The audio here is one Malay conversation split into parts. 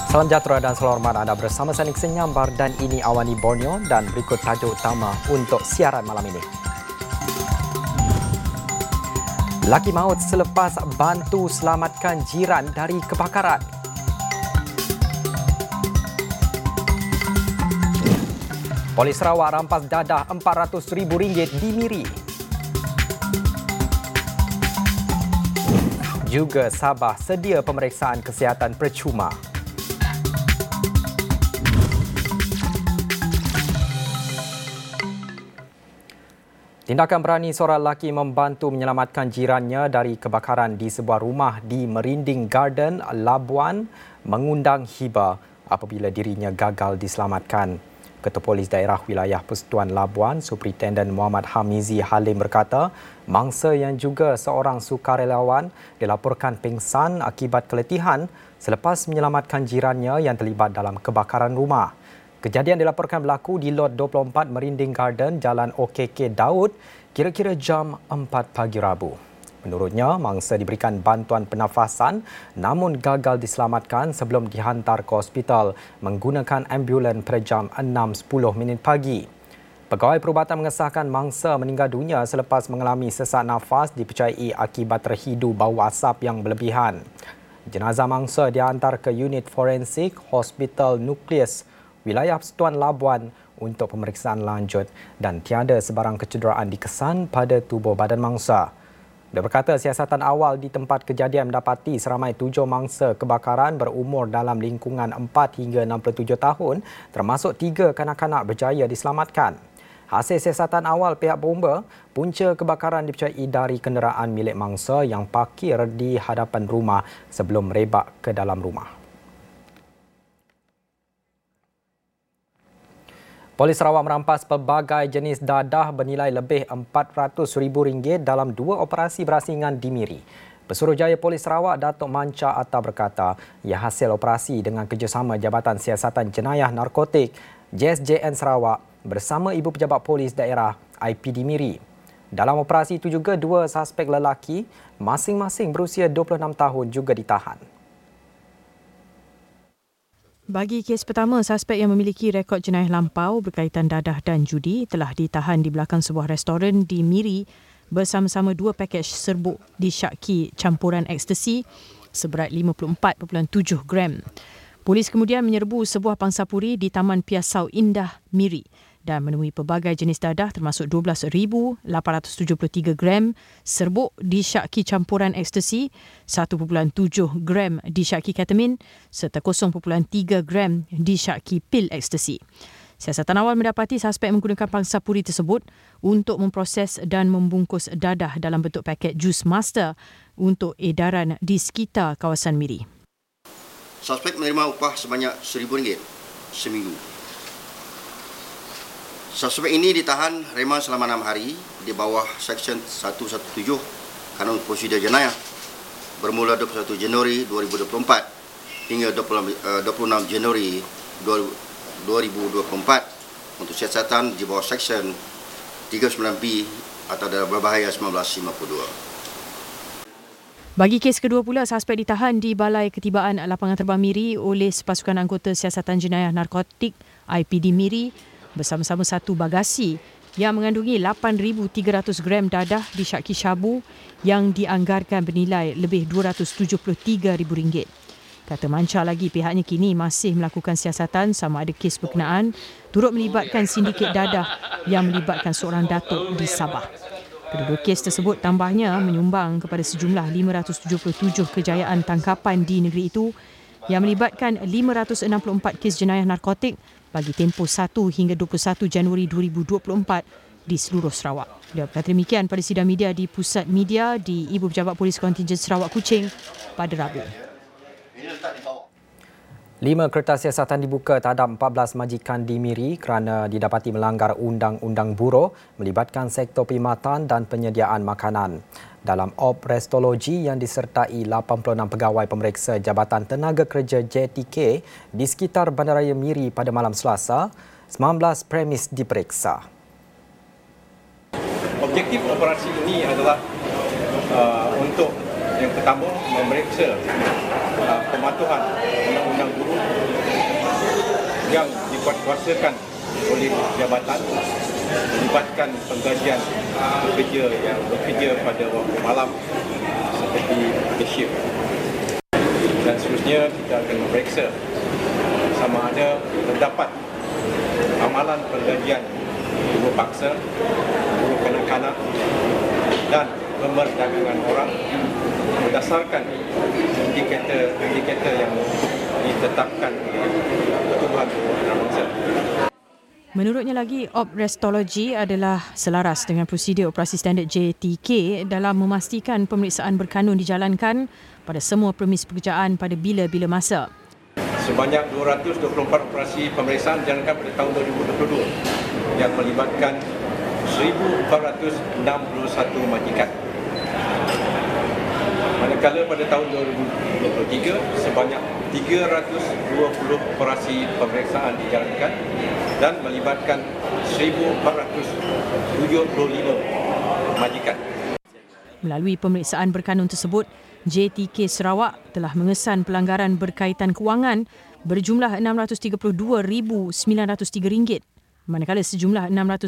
Salam sejahtera dan selamat hormat, anda bersama saya Nik Senyambar dan ini Awani Borneo dan berikut tajuk utama untuk siaran malam ini. Laki maut selepas bantu selamatkan jiran dari kebakaran. Polis Sarawak rampas dadah RM400,000 di Miri. Juga Sabah sedia pemeriksaan kesihatan percuma. Tindakan berani seorang lelaki membantu menyelamatkan jirannya dari kebakaran di sebuah rumah di Merinding Garden, Labuan mengundang hibah apabila dirinya gagal diselamatkan. Ketua Polis Daerah Wilayah Persekutuan Labuan, Superintendent Muhammad Hamizi Halim berkata, mangsa yang juga seorang sukarelawan dilaporkan pingsan akibat keletihan selepas menyelamatkan jirannya yang terlibat dalam kebakaran rumah. Kejadian dilaporkan berlaku di Lot 24 Merinding Garden, Jalan OKK Daud, kira-kira jam 4 pagi Rabu. Menurutnya, mangsa diberikan bantuan pernafasan namun gagal diselamatkan sebelum dihantar ke hospital menggunakan ambulan pada jam 6.10 pagi. Pegawai perubatan mengesahkan mangsa meninggal dunia selepas mengalami sesak nafas dipercayai akibat terhidu bau asap yang berlebihan. Jenazah mangsa dihantar ke unit forensik Hospital Nukleus Wilayah Persekutuan Labuan untuk pemeriksaan lanjut dan tiada sebarang kecederaan dikesan pada tubuh badan mangsa. Dia berkata siasatan awal di tempat kejadian mendapati seramai 7 mangsa kebakaran berumur dalam lingkungan 4 hingga 67 tahun termasuk 3 kanak-kanak berjaya diselamatkan. Hasil siasatan awal pihak bomba, punca kebakaran dipercayai dari kenderaan milik mangsa yang parkir di hadapan rumah sebelum merebak ke dalam rumah. Polis Sarawak merampas pelbagai jenis dadah bernilai lebih RM400,000 dalam 2 operasi berasingan di Miri. Pesuruhjaya Polis Sarawak Datuk Manca Atta berkata, ia hasil operasi dengan kerjasama Jabatan Siasatan Jenayah Narkotik JSJN Sarawak bersama Ibu Pejabat Polis Daerah IPD Miri. Dalam operasi itu juga 2 suspek lelaki masing-masing berusia 26 tahun juga ditahan. Bagi kes pertama, suspek yang memiliki rekod jenayah lampau berkaitan dadah dan judi telah ditahan di belakang sebuah restoran di Miri bersama-sama 2 pakej serbuk disyaki campuran ekstasi seberat 54.7 gram. Polis kemudian menyerbu sebuah pangsapuri di Taman Piasau Indah, Miri dan menemui pelbagai jenis dadah termasuk 12,873 gram serbuk disyaki campuran ekstasi, 1.7 gram disyaki ketamin serta 0.3 gram disyaki pil ekstasi. Siasatan awal mendapati suspek menggunakan pangsapuri tersebut untuk memproses dan membungkus dadah dalam bentuk paket jus Master untuk edaran di sekitar kawasan Miri. Suspek menerima upah sebanyak RM1,000 seminggu. Suspek ini ditahan reman selama 6 hari di bawah Seksyen 117 Kanun Prosedur Jenayah bermula 21 Januari 2024 hingga 26 Januari 2024 untuk siasatan di bawah Seksyen 39B atau dalam berbahaya 1952. Bagi kes kedua pula, suspek ditahan di Balai Ketibaan Lapangan Terbang Miri oleh sepasukan anggota Siasatan Jenayah Narkotik IPD Miri bersama-sama 1 bagasi yang mengandungi 8,300 gram dadah disyaki syabu yang dianggarkan bernilai lebih RM273,000. Kata Manca lagi, pihaknya kini masih melakukan siasatan sama ada kes berkenaan turut melibatkan sindiket dadah yang melibatkan seorang datuk di Sabah. Kedua kes tersebut tambahnya menyumbang kepada sejumlah 577 kejayaan tangkapan di negeri itu yang melibatkan 564 kes jenayah narkotik bagi tempoh 1 hingga 21 Januari 2024 di seluruh Sarawak. Beliau berkata demikian pada sidang media di Pusat Media di Ibu Pejabat Polis Kontingen Sarawak Kuching pada Rabu. 5 kertas siasatan dibuka terhadap 14 majikan di Miri kerana didapati melanggar Undang-Undang Buruh melibatkan sektor perkhidmatan dan penyediaan makanan. Dalam op restologi yang disertai 86 pegawai pemeriksa Jabatan Tenaga Kerja JTK di sekitar Bandaraya Miri pada malam Selasa, 19 premis diperiksa. Objektif operasi ini adalah untuk Yang pertama, memeriksa pematuhan undang-undang guru yang dikuatkuasakan oleh jabatan melibatkan penggajian pekerja yang bekerja pada waktu malam seperti shift. Dan seterusnya kita akan memeriksa sama ada terdapat amalan penggajian guru paksa, guru kanak-kanak dan pemerdagangan orang berdasarkan indikator yang ditetapkan oleh Pertubuhan Guru Antarabangsa. Menurutnya lagi, oprestologi adalah selaras dengan prosedur operasi standard JTK dalam memastikan pemeriksaan berkanun dijalankan pada semua premis pekerjaan pada bila-bila masa. Sebanyak 224 operasi pemeriksaan dijalankan pada tahun 2022 yang melibatkan 1,461 majikan. Manakala pada tahun 2023 sebanyak 320 operasi pemeriksaan dijalankan dan melibatkan 1,475 majikan. Melalui pemeriksaan berkanun tersebut, JTK Sarawak telah mengesan pelanggaran berkaitan kewangan berjumlah RM632,903, manakala sejumlah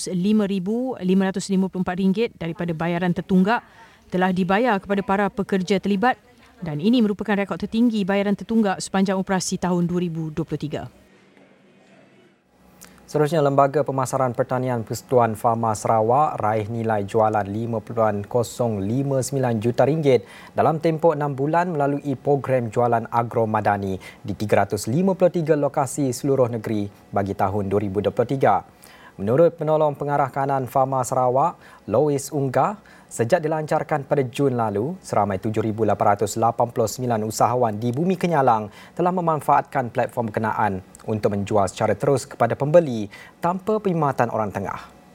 RM605,554 daripada bayaran tertunggak telah dibayar kepada para pekerja terlibat dan ini merupakan rekod tertinggi bayaran tertunggak sepanjang operasi tahun 2023. Seterusnya, Lembaga Pemasaran Pertanian Persekutuan Fama Sarawak raih nilai jualan RM5.059 juta dalam tempoh 6 bulan melalui program jualan agro madani di 353 lokasi seluruh negeri bagi tahun 2023. Menurut Penolong Pengarah Kanan Fama Sarawak, Lois Unggah, sejak dilancarkan pada Jun lalu, seramai 7,889 usahawan di Bumi Kenyalang telah memanfaatkan platform berkenaan untuk menjual secara terus kepada pembeli tanpa perkhidmatan orang tengah.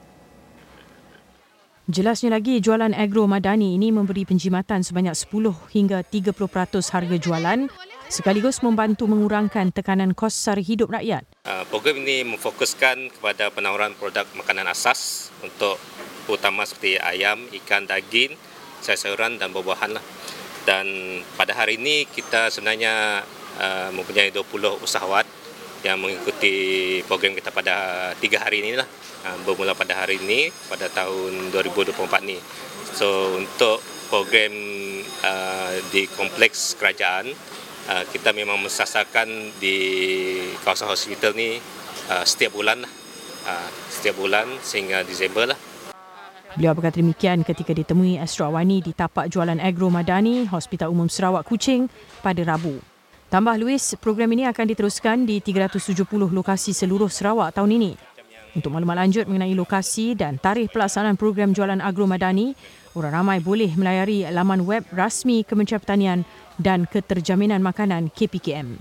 Jelasnya lagi, jualan agro madani ini memberi penjimatan sebanyak 10 hingga 30% harga jualan sekaligus membantu mengurangkan tekanan kos sara hidup rakyat. Program ini memfokuskan kepada penawaran produk makanan asas untuk utama seperti ayam, ikan, daging, sayur-sayuran dan buah-buahan. Dan pada hari ini kita sebenarnya mempunyai 20 usahawan yang mengikuti program kita pada 3 hari inilah. Bermula pada hari ini pada tahun 2024 ni. So untuk program di kompleks kerajaan, kita memang mensasarkan di kawasan hospital ni setiap bulan sehingga Disember lah. Beliau berkata demikian ketika ditemui Astro Awani di tapak jualan agro madani Hospital Umum Sarawak Kuching pada Rabu. Tambah Louis, program ini akan diteruskan di 370 lokasi seluruh Sarawak tahun ini. Untuk maklumat lanjut mengenai lokasi dan tarikh pelaksanaan program jualan agro madani, orang ramai boleh melayari laman web rasmi Kementerian Pertanian dan Keterjaminan Makanan KPKM.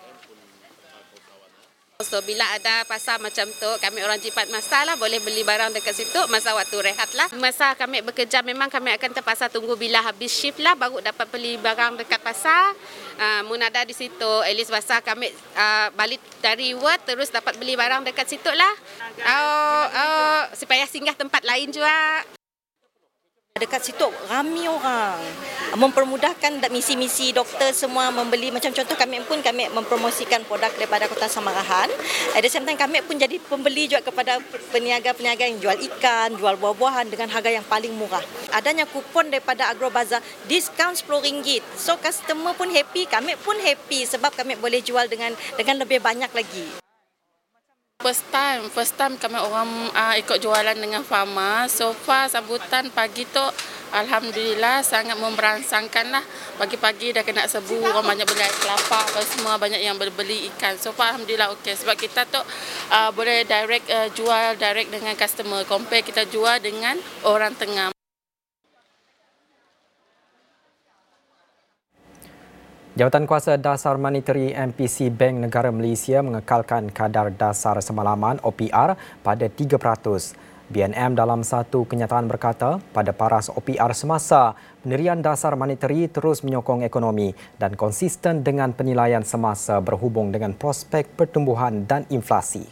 So, bila ada pasar macam tu, kami orang jipat masa lah, boleh beli barang dekat situ masa waktu rehat lah. Masa kami bekerja memang kami akan terpaksa tunggu bila habis shift lah baru dapat beli barang dekat pasar. Mun ada di situ, at least masa kami balik dari work terus dapat beli barang dekat situ lah. Supaya singgah tempat lain juga. Dekat situ ramai orang, mempermudahkan misi-misi doktor semua membeli. Macam contoh kami mempromosikan produk daripada Kota Samarahan. At the same time kami pun jadi pembeli juga kepada peniaga-peniaga yang jual ikan, jual buah-buahan dengan harga yang paling murah. Adanya kupon daripada Agrobazar, diskaun RM10. So customer pun happy, kami pun happy sebab kami boleh jual dengan lebih banyak lagi. First time kami orang ikut jualan dengan Fama. So far sambutan pagi tu alhamdulillah sangat memberangsangkan lah. Pagi-pagi dah kena sebu, orang banyak beli air kelapa, semua banyak yang beli ikan. So far alhamdulillah okey sebab kita tu boleh jual direct dengan customer. Compare kita jual dengan orang tengah. Jabatan Kuasa Dasar Monetary MPC Bank Negara Malaysia mengekalkan kadar dasar semalaman OPR pada 3%. BNM dalam satu kenyataan berkata, pada paras OPR semasa, pendirian dasar monetary terus menyokong ekonomi dan konsisten dengan penilaian semasa berhubung dengan prospek pertumbuhan dan inflasi.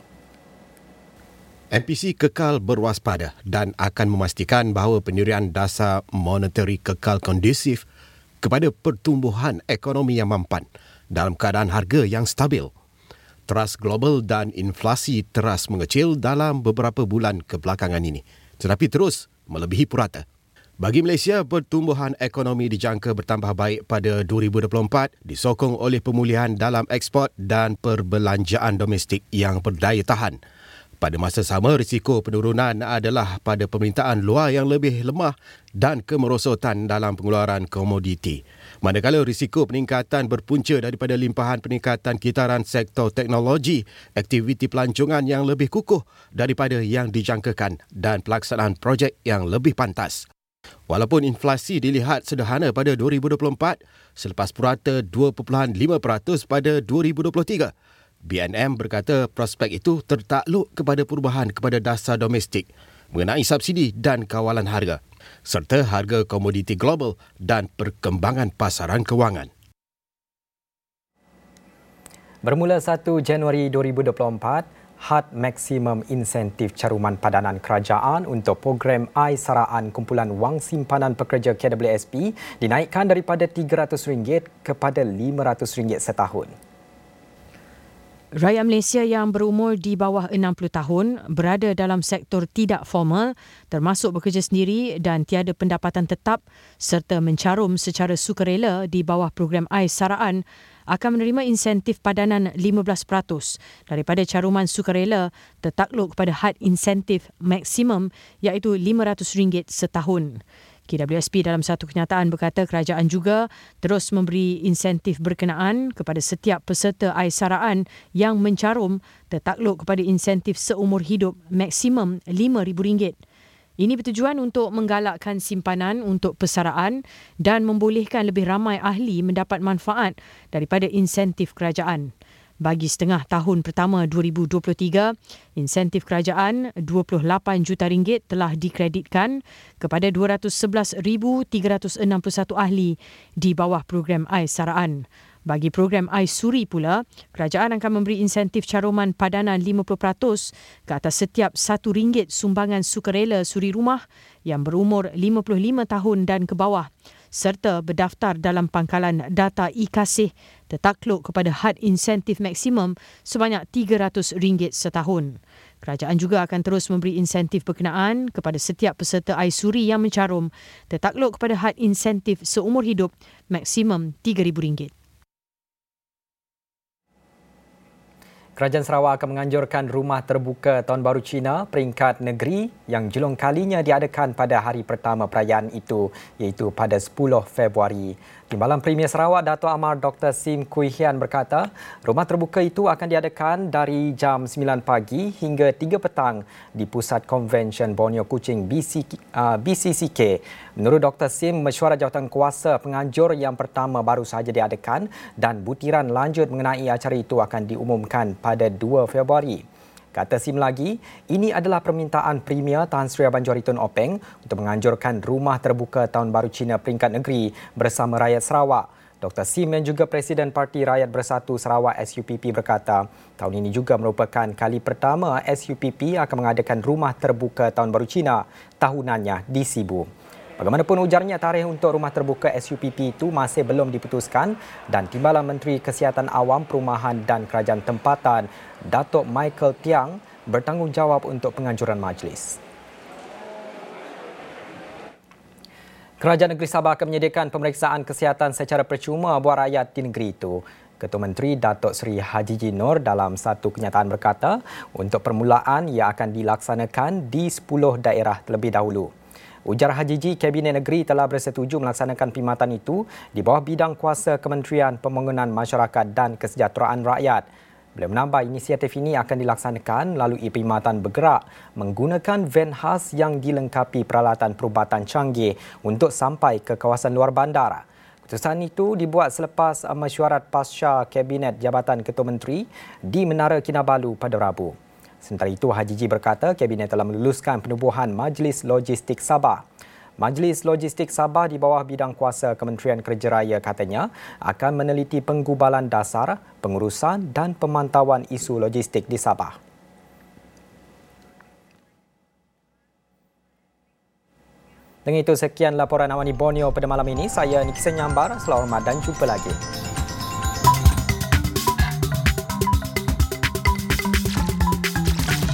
MPC kekal berwaspada dan akan memastikan bahawa pendirian dasar monetary kekal kondusif kepada pertumbuhan ekonomi yang mampan dalam keadaan harga yang stabil. Teras global dan inflasi teras mengecil dalam beberapa bulan kebelakangan ini, tetapi terus melebihi purata. Bagi Malaysia, pertumbuhan ekonomi dijangka bertambah baik pada 2024 disokong oleh pemulihan dalam ekspor dan perbelanjaan domestik yang berdaya tahan. Pada masa sama, risiko penurunan adalah pada permintaan luar yang lebih lemah dan kemerosotan dalam pengeluaran komoditi. Manakala risiko peningkatan berpunca daripada limpahan peningkatan kitaran sektor teknologi, aktiviti pelancongan yang lebih kukuh daripada yang dijangkakan dan pelaksanaan projek yang lebih pantas. Walaupun inflasi dilihat sederhana pada 2024 selepas purata 2.5% pada 2023, BNM berkata prospek itu tertakluk kepada perubahan kepada dasar domestik mengenai subsidi dan kawalan harga, serta harga komoditi global dan perkembangan pasaran kewangan. Bermula 1 Januari 2024, had maksimum insentif caruman padanan kerajaan untuk program I-Saraan Kumpulan Wang Simpanan Pekerja KWSP dinaikkan daripada RM300 kepada RM500 setahun. Rakyat Malaysia yang berumur di bawah 60 tahun berada dalam sektor tidak formal termasuk bekerja sendiri dan tiada pendapatan tetap serta mencarum secara sukarela di bawah program I-Saraan akan menerima insentif padanan 15% daripada caruman sukarela tertakluk kepada had insentif maksimum iaitu RM500 setahun. KWSP dalam satu kenyataan berkata kerajaan juga terus memberi insentif berkenaan kepada setiap peserta I-Saraan yang mencarum tertakluk kepada insentif seumur hidup maksimum RM5,000. Ini bertujuan untuk menggalakkan simpanan untuk persaraan dan membolehkan lebih ramai ahli mendapat manfaat daripada insentif kerajaan. Bagi setengah tahun pertama 2023, insentif kerajaan RM28 juta telah dikreditkan kepada 211,361 ahli di bawah program I-Saraan. Bagi program I-Suri pula, kerajaan akan memberi insentif caruman padanan 50% ke atas setiap RM1 sumbangan sukarela suri rumah yang berumur 55 tahun dan ke bawah serta berdaftar dalam pangkalan data e-Kasih tertakluk kepada had insentif maksimum sebanyak RM300 setahun. Kerajaan juga akan terus memberi insentif berkenaan kepada setiap peserta I-Suri yang mencarum tertakluk kepada had insentif seumur hidup maksimum RM3,000. Kerajaan Sarawak akan menganjurkan Rumah Terbuka Tahun Baru Cina peringkat negeri yang julung kalinya diadakan pada hari pertama perayaan itu iaitu pada 10 Februari. Timbalan Premier Sarawak Dato' Amar Dr. Sim Kui Hian berkata, rumah terbuka itu akan diadakan dari jam 9 pagi hingga 3 petang di Pusat Konvensyen Borneo Kuching BCCK. Menurut Dr. Sim, mesyuarat jawatan kuasa penganjur yang pertama baru sahaja diadakan dan butiran lanjut mengenai acara itu akan diumumkan pada 2 Februari. Kata Sim lagi, ini adalah permintaan Premier Tan Sri Banjori Tun Openg untuk menganjurkan Rumah Terbuka Tahun Baru Cina peringkat negeri bersama rakyat Sarawak. Dr. Sim yang juga Presiden Parti Rakyat Bersatu Sarawak SUPP berkata, tahun ini juga merupakan kali pertama SUPP akan mengadakan Rumah Terbuka Tahun Baru Cina tahunannya di Sibu. Bagaimanapun ujarnya, tarikh untuk Rumah Terbuka SUPP itu masih belum diputuskan dan Timbalan Menteri Kesihatan Awam, Perumahan dan Kerajaan Tempatan Datuk Michael Tiang bertanggungjawab untuk penganjuran majlis. Kerajaan Negeri Sabah akan menyediakan pemeriksaan kesihatan secara percuma buat rakyat di negeri itu. Ketua Menteri Datuk Seri Haji Nur dalam satu kenyataan berkata, untuk permulaan ia akan dilaksanakan di 10 daerah terlebih dahulu. Ujar Haji, Kabinet Negeri telah bersetuju melaksanakan perkhidmatan itu di bawah bidang kuasa Kementerian Pembangunan Masyarakat dan Kesejahteraan Rakyat. Beliau menambah inisiatif ini akan dilaksanakan melalui perkhidmatan bergerak menggunakan van khas yang dilengkapi peralatan perubatan canggih untuk sampai ke kawasan luar bandar. Keputusan itu dibuat selepas mesyuarat pasca Kabinet Jabatan Ketua Menteri di Menara Kinabalu pada Rabu. Sementara itu, Haji berkata Kabinet telah meluluskan penubuhan Majlis Logistik Sabah. Majlis Logistik Sabah di bawah bidang kuasa Kementerian Kerja Raya katanya akan meneliti penggubalan dasar, pengurusan dan pemantauan isu logistik di Sabah. Dengan itu, sekian laporan Awani Borneo pada malam ini. Saya Nikisa Nyambar. Selamat hormat dan jumpa lagi.